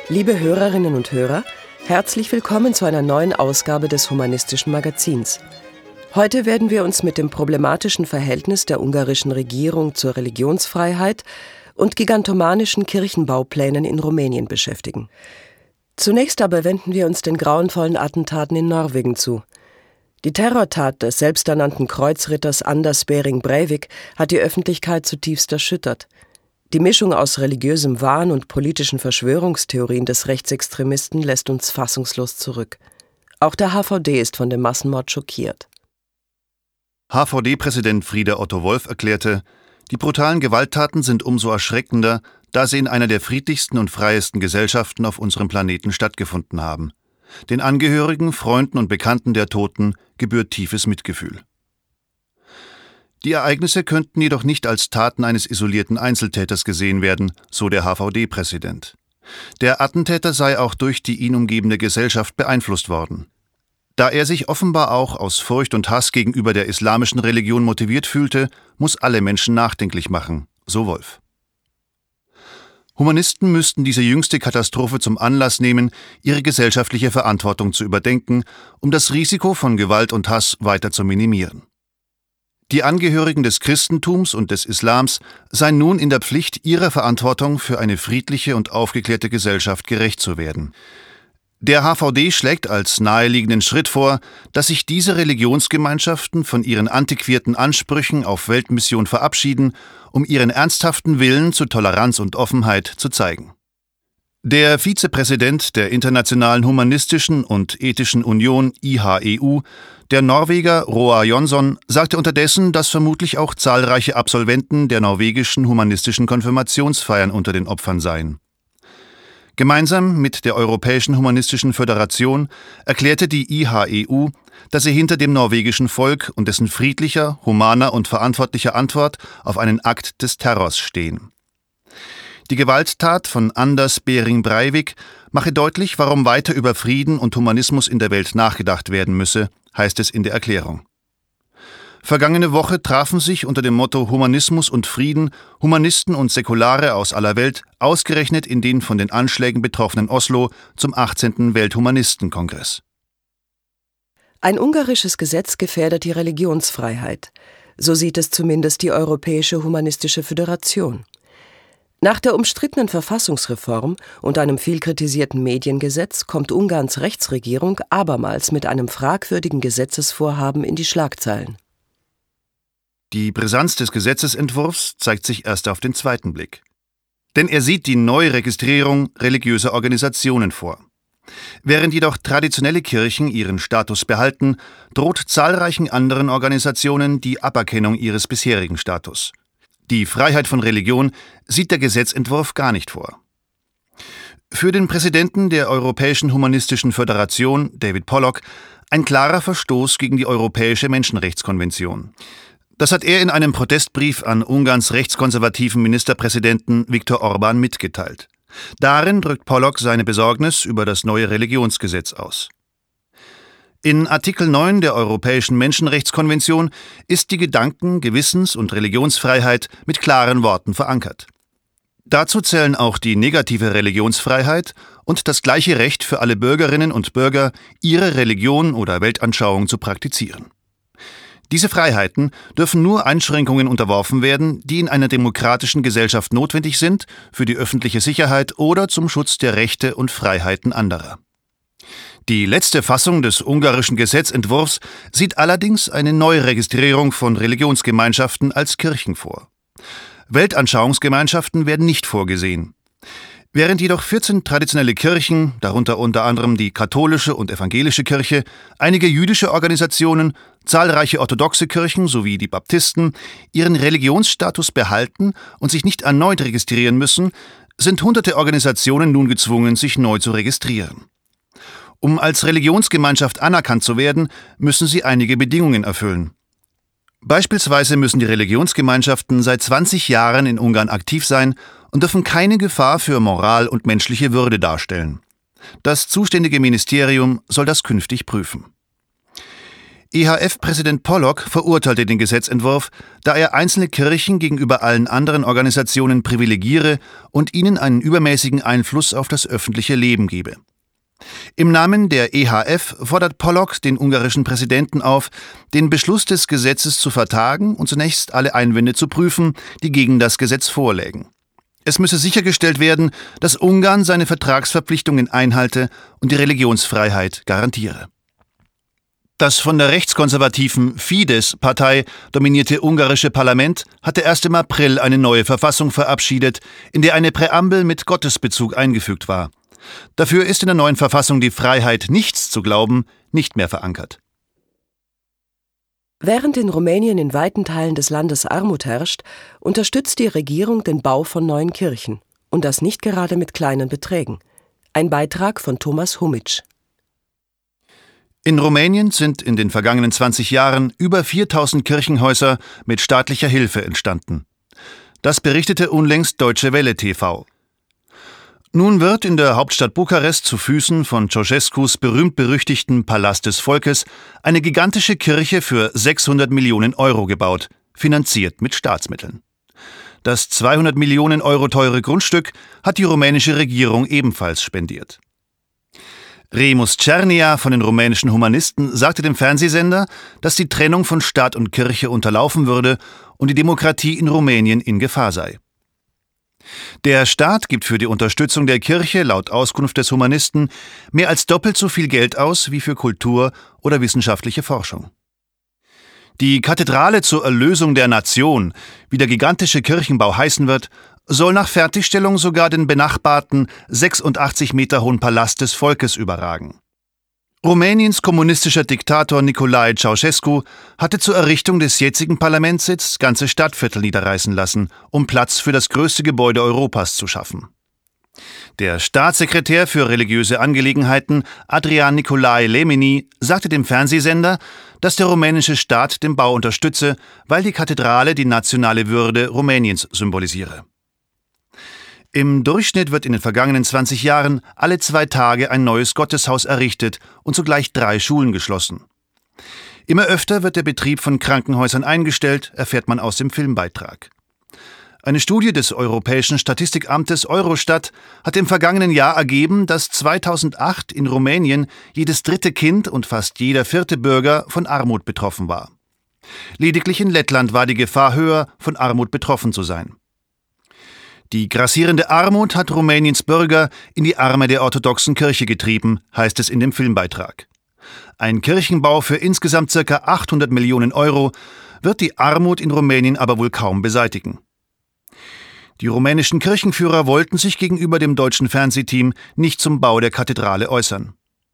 Liebe Hörerinnen und Hörer, herzlich willkommen zu einer neuen Ausgabe des Humanistischen Magazins. Heute werden wir uns mit dem problematischen Verhältnis der ungarischen Regierung zur Religionsfreiheit und gigantomanischen Kirchenbauplänen in Rumänien beschäftigen. Zunächst aber wenden wir uns den grauenvollen Attentaten in Norwegen zu. Die Terrortat des selbsternannten Kreuzritters Anders Behring Breivik hat die Öffentlichkeit zutiefst erschüttert. Die Mischung aus religiösem Wahn und politischen Verschwörungstheorien des Rechtsextremisten lässt uns fassungslos zurück. Auch der HVD ist von dem Massenmord schockiert. HVD-Präsident Frieder Otto Wolf erklärte, die brutalen Gewalttaten sind umso erschreckender, da sie in einer der friedlichsten und freiesten Gesellschaften auf unserem Planeten stattgefunden haben. Den Angehörigen, Freunden und Bekannten der Toten gebührt tiefes Mitgefühl. Die Ereignisse könnten jedoch nicht als Taten eines isolierten Einzeltäters gesehen werden, so der HVD-Präsident. Der Attentäter sei auch durch die ihn umgebende Gesellschaft beeinflusst worden. Da er sich offenbar auch aus Furcht und Hass gegenüber der islamischen Religion motiviert fühlte, muss alle Menschen nachdenklich machen, so Wolf. Humanisten müssten diese jüngste Katastrophe zum Anlass nehmen, ihre gesellschaftliche Verantwortung zu überdenken, um das Risiko von Gewalt und Hass weiter zu minimieren. Die Angehörigen des Christentums und des Islams seien nun in der Pflicht, ihrer Verantwortung für eine friedliche und aufgeklärte Gesellschaft gerecht zu werden. Der HVD schlägt als naheliegenden Schritt vor, dass sich diese Religionsgemeinschaften von ihren antiquierten Ansprüchen auf Weltmission verabschieden, um ihren ernsthaften Willen zu Toleranz und Offenheit zu zeigen. Der Vizepräsident der Internationalen Humanistischen und Ethischen Union IHEU, der Norweger Roar Jonsson, sagte unterdessen, dass vermutlich auch zahlreiche Absolventen der norwegischen humanistischen Konfirmationsfeiern unter den Opfern seien. Gemeinsam mit der Europäischen Humanistischen Föderation erklärte die IHEU, dass sie hinter dem norwegischen Volk und dessen friedlicher, humaner und verantwortlicher Antwort auf einen Akt des Terrors stehen. Die Gewalttat von Anders Behring Breivik mache deutlich, warum weiter über Frieden und Humanismus in der Welt nachgedacht werden müsse, heißt es in der Erklärung. Vergangene Woche trafen sich unter dem Motto Humanismus und Frieden Humanisten und Säkulare aus aller Welt, ausgerechnet in den von den Anschlägen betroffenen Oslo, zum 18. Welthumanistenkongress. Ein ungarisches Gesetz gefährdet die Religionsfreiheit. So sieht es zumindest die Europäische Humanistische Föderation. Nach der umstrittenen Verfassungsreform und einem viel kritisierten Mediengesetz kommt Ungarns Rechtsregierung abermals mit einem fragwürdigen Gesetzesvorhaben in die Schlagzeilen. Die Brisanz des Gesetzesentwurfs zeigt sich erst auf den zweiten Blick. Denn er sieht die Neuregistrierung religiöser Organisationen vor. Während jedoch traditionelle Kirchen ihren Status behalten, droht zahlreichen anderen Organisationen die Aberkennung ihres bisherigen Status. Die Freiheit von Religion sieht der Gesetzentwurf gar nicht vor. Für den Präsidenten der Europäischen Humanistischen Föderation, David Pollock, ein klarer Verstoß gegen die Europäische Menschenrechtskonvention. Das hat er in einem Protestbrief an Ungarns rechtskonservativen Ministerpräsidenten Viktor Orbán mitgeteilt. Darin drückt Pollock seine Besorgnis über das neue Religionsgesetz aus. In Artikel 9 der Europäischen Menschenrechtskonvention ist die Gedanken-, Gewissens- und Religionsfreiheit mit klaren Worten verankert. Dazu zählen auch die negative Religionsfreiheit und das gleiche Recht für alle Bürgerinnen und Bürger, ihre Religion oder Weltanschauung zu praktizieren. Diese Freiheiten dürfen nur Einschränkungen unterworfen werden, die in einer demokratischen Gesellschaft notwendig sind, für die öffentliche Sicherheit oder zum Schutz der Rechte und Freiheiten anderer. Die letzte Fassung des ungarischen Gesetzentwurfs sieht allerdings eine Neuregistrierung von Religionsgemeinschaften als Kirchen vor. Weltanschauungsgemeinschaften werden nicht vorgesehen. Während jedoch 14 traditionelle Kirchen, darunter unter anderem die katholische und evangelische Kirche, einige jüdische Organisationen, zahlreiche orthodoxe Kirchen sowie die Baptisten ihren Religionsstatus behalten und sich nicht erneut registrieren müssen, sind hunderte Organisationen nun gezwungen, sich neu zu registrieren. Um als Religionsgemeinschaft anerkannt zu werden, müssen sie einige Bedingungen erfüllen. Beispielsweise müssen die Religionsgemeinschaften seit 20 Jahren in Ungarn aktiv sein und dürfen keine Gefahr für Moral und menschliche Würde darstellen. Das zuständige Ministerium soll das künftig prüfen. EHF-Präsident Pollock verurteilte den Gesetzentwurf, da er einzelne Kirchen gegenüber allen anderen Organisationen privilegiere und ihnen einen übermäßigen Einfluss auf das öffentliche Leben gebe. Im Namen der EHF fordert Pollock den ungarischen Präsidenten auf, den Beschluss des Gesetzes zu vertagen und zunächst alle Einwände zu prüfen, die gegen das Gesetz vorlägen. Es müsse sichergestellt werden, dass Ungarn seine Vertragsverpflichtungen einhalte und die Religionsfreiheit garantiere. Das von der rechtskonservativen Fidesz-Partei dominierte ungarische Parlament hatte erst im April eine neue Verfassung verabschiedet, in der eine Präambel mit Gottesbezug eingefügt war. Dafür ist in der neuen Verfassung die Freiheit, nichts zu glauben, nicht mehr verankert. Während in Rumänien in weiten Teilen des Landes Armut herrscht, unterstützt die Regierung den Bau von neuen Kirchen. Und das nicht gerade mit kleinen Beträgen. Ein Beitrag von Thomas Humitsch. In Rumänien sind in den vergangenen 20 Jahren über 4000 Kirchenhäuser mit staatlicher Hilfe entstanden. Das berichtete unlängst Deutsche Welle TV. Nun wird in der Hauptstadt Bukarest zu Füßen von Ceausescus berühmt-berüchtigten Palast des Volkes eine gigantische Kirche für 600 Millionen Euro gebaut, finanziert mit Staatsmitteln. Das 200 Millionen Euro teure Grundstück hat die rumänische Regierung ebenfalls spendiert. Remus Cernea von den rumänischen Humanisten sagte dem Fernsehsender, dass die Trennung von Staat und Kirche unterlaufen würde und die Demokratie in Rumänien in Gefahr sei. Der Staat gibt für die Unterstützung der Kirche laut Auskunft des Humanisten mehr als doppelt so viel Geld aus wie für Kultur oder wissenschaftliche Forschung. Die Kathedrale zur Erlösung der Nation, wie der gigantische Kirchenbau heißen wird, soll nach Fertigstellung sogar den benachbarten 86 Meter hohen Palast des Volkes überragen. Rumäniens kommunistischer Diktator Nicolae Ceausescu hatte zur Errichtung des jetzigen Parlamentssitzes ganze Stadtviertel niederreißen lassen, um Platz für das größte Gebäude Europas zu schaffen. Der Staatssekretär für religiöse Angelegenheiten Adrian Nicolae Lemeni sagte dem Fernsehsender, dass der rumänische Staat den Bau unterstütze, weil die Kathedrale die nationale Würde Rumäniens symbolisiere. Im Durchschnitt wird in den vergangenen 20 Jahren alle 2 Tage ein neues Gotteshaus errichtet und zugleich 3 Schulen geschlossen. Immer öfter wird der Betrieb von Krankenhäusern eingestellt, erfährt man aus dem Filmbeitrag. Eine Studie des Europäischen Statistikamtes Eurostat hat im vergangenen Jahr ergeben, dass 2008 in Rumänien jedes 3. Kind und fast jeder 4. Bürger von Armut betroffen war. Lediglich in Lettland war die Gefahr höher, von Armut betroffen zu sein. Die grassierende Armut hat Rumäniens Bürger in die Arme der orthodoxen Kirche getrieben, heißt es in dem Filmbeitrag. Ein Kirchenbau für insgesamt ca. 800 Millionen Euro wird die Armut in Rumänien aber wohl kaum beseitigen. Die rumänischen Kirchenführer wollten sich gegenüber dem deutschen Fernsehteam nicht zum Bau der Kathedrale äußern.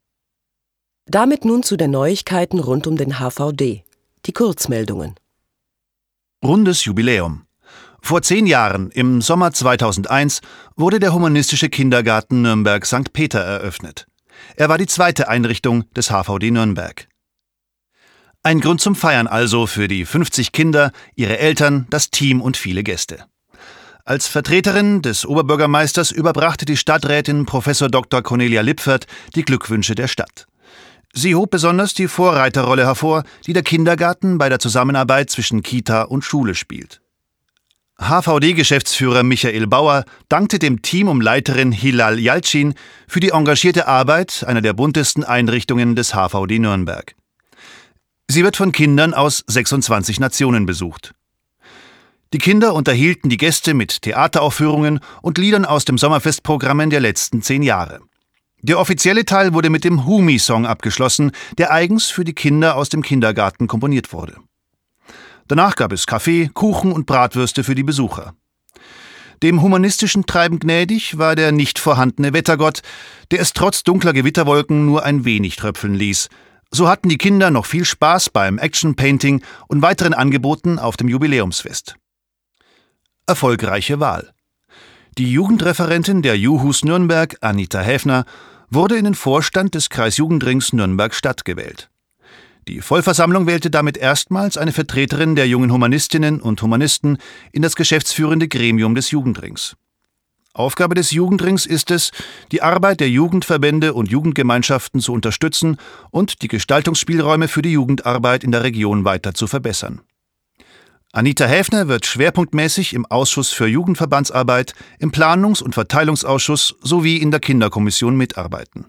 Damit nun zu den Neuigkeiten rund um den HVD. Die Kurzmeldungen. Rundes Jubiläum. Vor 10 Jahren, im Sommer 2001, wurde der humanistische Kindergarten Nürnberg St. Peter eröffnet. Er war die 2. Einrichtung des HVD Nürnberg. Ein Grund zum Feiern also für die 50 Kinder, ihre Eltern, das Team und viele Gäste. Als Vertreterin des Oberbürgermeisters überbrachte die Stadträtin Prof. Dr. Cornelia Lipfert die Glückwünsche der Stadt. Sie hob besonders die Vorreiterrolle hervor, die der Kindergarten bei der Zusammenarbeit zwischen Kita und Schule spielt. HVD-Geschäftsführer Michael Bauer dankte dem Team um Leiterin Hilal Yalcin für die engagierte Arbeit einer der buntesten Einrichtungen des HVD Nürnberg. Sie wird von Kindern aus 26 Nationen besucht. Die Kinder unterhielten die Gäste mit Theateraufführungen und Liedern aus dem Sommerfestprogrammen der letzten 10 Jahre. Der offizielle Teil wurde mit dem Humi-Song abgeschlossen, der eigens für die Kinder aus dem Kindergarten komponiert wurde. Danach gab es Kaffee, Kuchen und Bratwürste für die Besucher. Dem humanistischen Treiben gnädig war der nicht vorhandene Wettergott, der es trotz dunkler Gewitterwolken nur ein wenig tröpfeln ließ. So hatten die Kinder noch viel Spaß beim Action-Painting und weiteren Angeboten auf dem Jubiläumsfest. Erfolgreiche Wahl. Die Jugendreferentin der Juhus Nürnberg, Anita Häfner, wurde in den Vorstand des Kreisjugendrings Nürnberg-Stadt gewählt. Die Vollversammlung wählte damit erstmals eine Vertreterin der jungen Humanistinnen und Humanisten in das geschäftsführende Gremium des Jugendrings. Aufgabe des Jugendrings ist es, die Arbeit der Jugendverbände und Jugendgemeinschaften zu unterstützen und die Gestaltungsspielräume für die Jugendarbeit in der Region weiter zu verbessern. Anita Häfner wird schwerpunktmäßig im Ausschuss für Jugendverbandsarbeit, im Planungs- und Verteilungsausschuss sowie in der Kinderkommission mitarbeiten.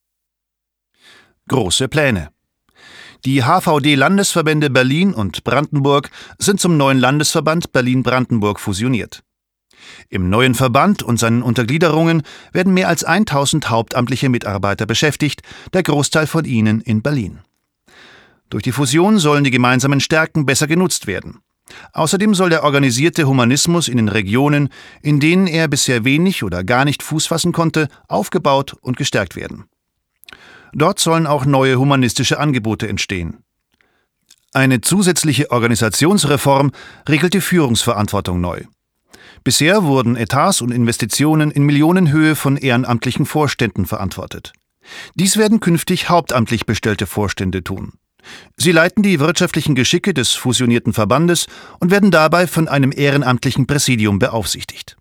Große Pläne. Die HVD-Landesverbände Berlin und Brandenburg sind zum neuen Landesverband Berlin-Brandenburg fusioniert. Im neuen Verband und seinen Untergliederungen werden mehr als 1000 hauptamtliche Mitarbeiter beschäftigt, der Großteil von ihnen in Berlin. Durch die Fusion sollen die gemeinsamen Stärken besser genutzt werden. Außerdem soll der organisierte Humanismus in den Regionen, in denen er bisher wenig oder gar nicht Fuß fassen konnte, aufgebaut und gestärkt werden. Dort sollen auch neue humanistische Angebote entstehen. Eine zusätzliche Organisationsreform regelt die Führungsverantwortung neu. Bisher wurden Etats und Investitionen in Millionenhöhe von ehrenamtlichen Vorständen verantwortet. Dies werden künftig hauptamtlich bestellte Vorstände tun. Sie leiten die wirtschaftlichen Geschicke des fusionierten Verbandes und werden dabei von einem ehrenamtlichen Präsidium beaufsichtigt.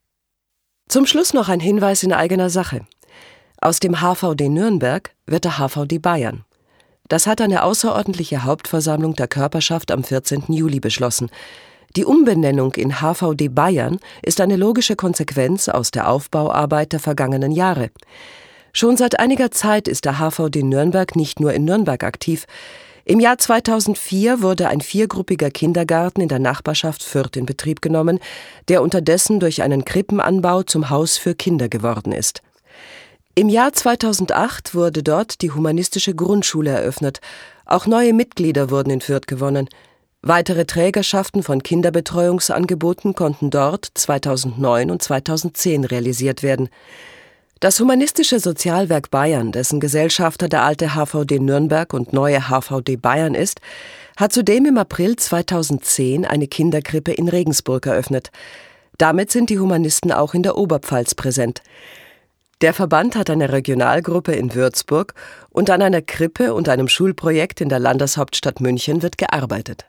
Zum Schluss noch ein Hinweis in eigener Sache. Aus dem HVD Nürnberg wird der HVD Bayern. Das hat eine außerordentliche Hauptversammlung der Körperschaft am 14. Juli beschlossen. Die Umbenennung in HVD Bayern ist eine logische Konsequenz aus der Aufbauarbeit der vergangenen Jahre. Schon seit einiger Zeit ist der HVD Nürnberg nicht nur in Nürnberg aktiv. Im Jahr 2004 wurde ein 4-gruppiger Kindergarten in der Nachbarschaft Fürth in Betrieb genommen, der unterdessen durch einen Krippenanbau zum Haus für Kinder geworden ist. Im Jahr 2008 wurde dort die humanistische Grundschule eröffnet. Auch neue Mitglieder wurden in Fürth gewonnen. Weitere Trägerschaften von Kinderbetreuungsangeboten konnten dort 2009 und 2010 realisiert werden. Das Humanistische Sozialwerk Bayern, dessen Gesellschafter der alte HVD Nürnberg und neue HVD Bayern ist, hat zudem im April 2010 eine Kinderkrippe in Regensburg eröffnet. Damit sind die Humanisten auch in der Oberpfalz präsent. Der Verband hat eine Regionalgruppe in Würzburg und an einer Krippe und einem Schulprojekt in der Landeshauptstadt München wird gearbeitet.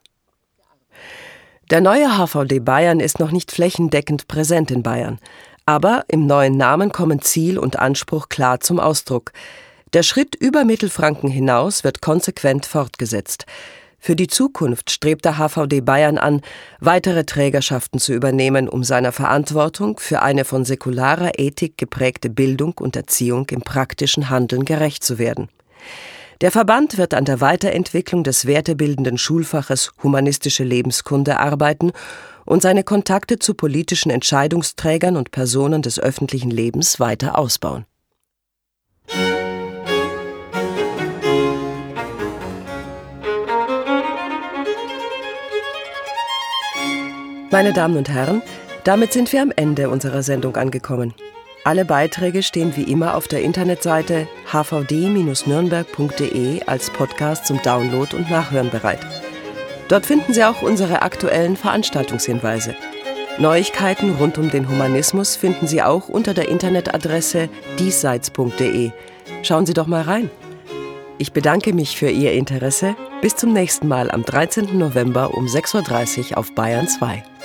Der neue HVD Bayern ist noch nicht flächendeckend präsent in Bayern. Aber im neuen Namen kommen Ziel und Anspruch klar zum Ausdruck. Der Schritt über Mittelfranken hinaus wird konsequent fortgesetzt. Für die Zukunft strebt der HVD Bayern an, weitere Trägerschaften zu übernehmen, um seiner Verantwortung für eine von säkularer Ethik geprägte Bildung und Erziehung im praktischen Handeln gerecht zu werden. Der Verband wird an der Weiterentwicklung des wertebildenden Schulfaches Humanistische Lebenskunde arbeiten und seine Kontakte zu politischen Entscheidungsträgern und Personen des öffentlichen Lebens weiter ausbauen. Meine Damen und Herren, damit sind wir am Ende unserer Sendung angekommen. Alle Beiträge stehen wie immer auf der Internetseite hvd-nürnberg.de als Podcast zum Download und Nachhören bereit. Dort finden Sie auch unsere aktuellen Veranstaltungshinweise. Neuigkeiten rund um den Humanismus finden Sie auch unter der Internetadresse diesseits.de. Schauen Sie doch mal rein. Ich bedanke mich für Ihr Interesse. Bis zum nächsten Mal am 13. November um 6:30 Uhr auf Bayern 2.